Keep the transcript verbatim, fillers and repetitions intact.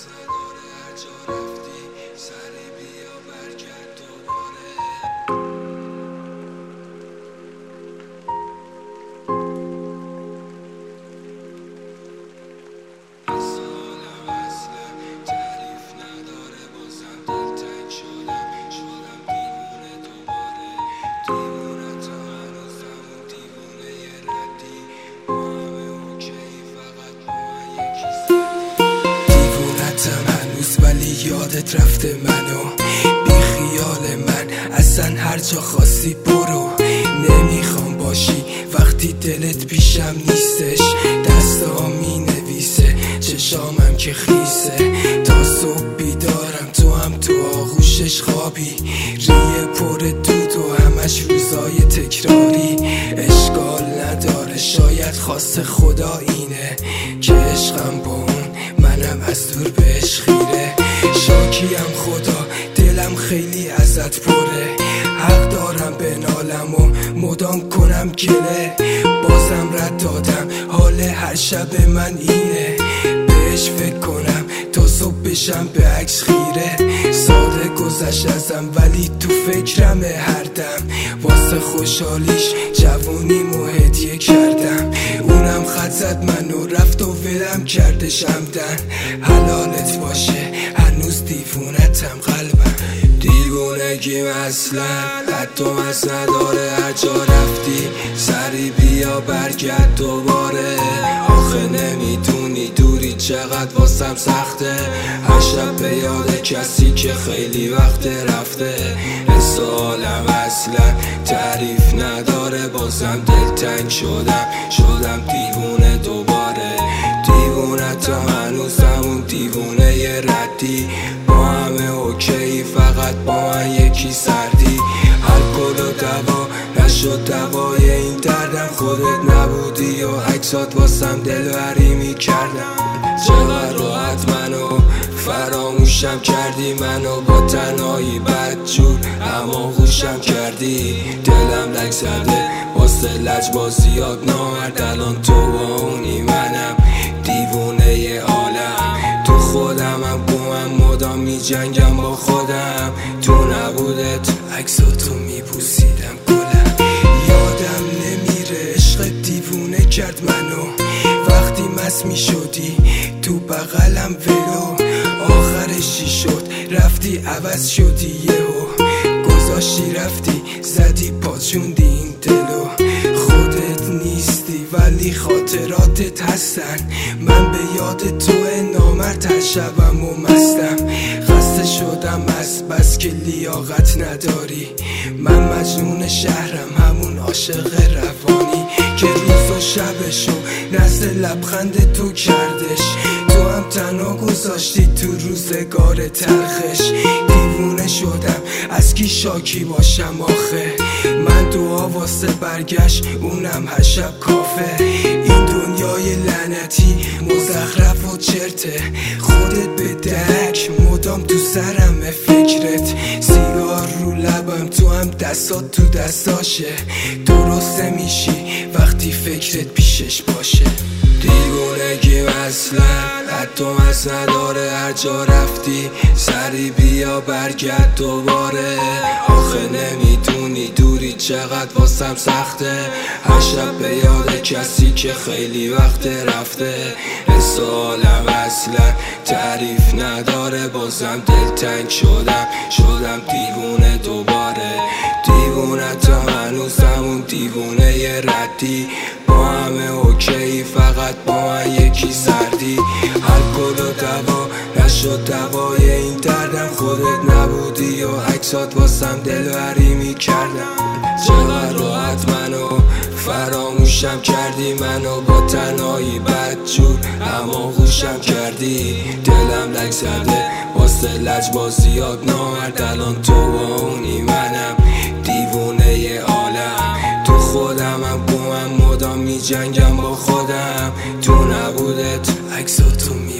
نداره هر جا رفتی سری بیا برگرد دوباره. مثالم اصلا تعریف نداره بازم دلتنگ شدم شدم دیوونه دوباره. دیوونت هنوزم اون دیوونه ی ردی با همه اوکی فقط با من یکی سردی. دیوونتم هنوز ولی یادت رفته منو بی خیال من اصلا هر جا خواستی برو. نمیخوام باشی وقتی دلت پیشم نیستش. دستا می نویسه چشامم که خیسه تا صبح بیدارم تو هم تو آغوشش خوابی. ریه پر دود و همش روزای تکراری. اشکال نداره شاید خواست خدا اینه که عشقم با اون منم از دور بهش خیره. شاکیم خدا دلم خیلی ازت پره. حق دارم بنالم و مدام کنم گله. بازم رد دادم حال هر شب من اینه. بهش فکر کنم تا صبح بشم به عکس خیره. ساده گذشت ازم ولی تو فکرمه هر دم. واسه خوشحالیش جوونیمو هدیه کردم. اونم خط زد منو رفت و ولم کردش عمدن. حلالت باشه هنوز دیوونتم قلبم. دیوونگیم اصلا حتی مز نداره هر جا رفتی سری بیا برگرد دوباره. آخه نمیدونی دوری چقدر واسم سخته. هر شب به یاد کسی که خیلی وقت رفته. حسالم اصلا تعریف نداره بازم دلتنگ شدم شدم دیوونه دوباره. دیوونت هنوزم اون دیوونه ی ردی با همه اوکی فقط با من یکی سردی. الکل و دوا نشد دوای این دردم. خودت نبودی و عکسات واسم دلبری میکردم. چقدر راحت منو فراموشم کردی. منو با تنهایی بدجور اما خوشم کردی. دلم لک زده واسه لجبازیات نامرد. الان تو با اونی منم دیوونه ی عالم. تو خودمم گمم مدام می جنگم با خودم. تو نبودت عکساتو می بوسیدم گلم. یادم نمیره عشق دیوونه کرد منو. وقتی مست می شدی تو بغلم ولو. آخرش چی شد رفتی عوض شدی یهو. گذاشتی رفتی زدی پاچوندی این دلو. خودت نیستی ولی خاطراتت هستن. من به یاد تو نامرد هر شبم و مستم. خسته شدم از بس که لیاقت نداری. من مجنون شهرم همون عاشق روانی که روز و شبشو نزد لبخند تو کردش. تو هم تنها گذاشتی تو روزگار تلخش. دیوونه شدم از کی شاکی باشم آخه. من دعا واسه برگشت اونم هر شب کافه. این دنیای لعنتی مزخرف و چرته. خودت به درک مدام تو سرمه فکرت. سیگار رو لبم تو هم دستات تو دستاشه. درسته میشی وقتی فکرت پیشش باشه. دیوونگیم اصلا حتی مز نداره هر جا رفتی سری بیا برگرد دوباره. آخه نمیدونی دوری چقدر واسم سخته. هر شب به یاد کسی که خیلی وقت رفته. حسالم اصلا تعریف نداره بازم دلتنگ شدم شدم دیوونه دوباره. دیوونت هنوزم اون دیوونه ی ردی با همه اوکی فقط با من یکی سردی. الکل و دوا نشد دوای این دردم. خودت نبودی و عکسات واسم دلبری میکردم. چقدر راحت منو فراموشم کردی. منو با تنهایی بدجور اما خوشم کردی. دلم لک زده واسه لجبازیات نامرد. الان تو با اونی منم دیوونه ی عالم. تو خودمم گمم مدام می جنگم با خودم. تو نبودت عکساتو می